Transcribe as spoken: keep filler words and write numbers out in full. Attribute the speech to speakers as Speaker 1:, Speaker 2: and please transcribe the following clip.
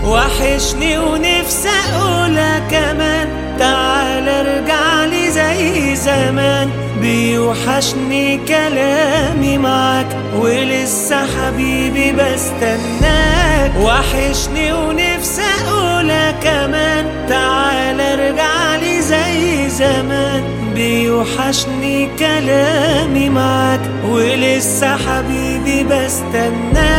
Speaker 1: وحشني ونفسي اقولها كمان، تعال ارجع لي زي زمان. بيوحشني كلامي معاك ولسه حبيبي بستناك. وحشني ونفسي اقولها كمان، تعال ارجع لي زي زمان. بيوحشني كلامي معاك ولسه حبيبي بستناك.